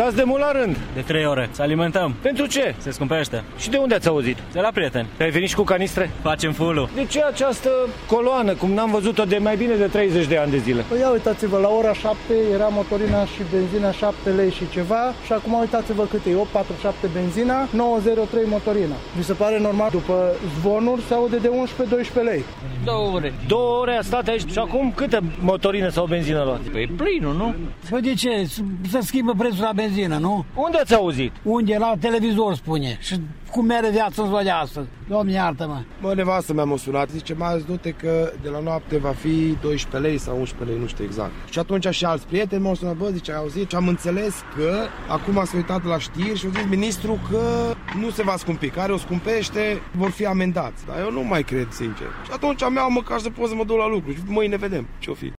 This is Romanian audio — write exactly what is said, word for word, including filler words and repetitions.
Stați de mult la rând. De trei ore. Să alimentăm. Pentru ce? Se scumpește. Și de unde ați auzit? De la prieteni. Te-ai venit și cu canistre? Facem full-ul. De ce această coloană, cum n-am văzut-o de mai bine de treizeci de ani de zile? Păi ia uitați-vă, la ora șapte era motorina și benzina șapte lei și ceva și acum uitați-vă cât e, opt patruzeci și șapte benzina, nouă zero trei motorina. Vi se pare normal? După zvonuri se aude de unsprezece doisprezece lei. Două ore. Două ore a stat aici și acum câte motorine sau benzină luați? Păi plinul, nu? Păi de ce? Se schimbă prețul la benzină, nu? Unde ați auzit? Unde? La televizor spune. Și cum mere viața în ziua de astăzi. Doamne, iartă-mă. Mă, nevastă mi-a sunat, zice, mai azi du-te că de la noapte va fi doisprezece lei sau unsprezece lei, nu știu exact. Și atunci și alți prieteni m-au sunat, bă, zice, ai auzit? Și am înțeles că acum s-a uitat la știri și a zis ministrul că nu se va scumpi, care o scumpește vor fi amendați. Dar eu nu mai cred, sincer. Și atunci mi-au măcar să pot să mă duc la lucru și mâine vedem ce-o fi.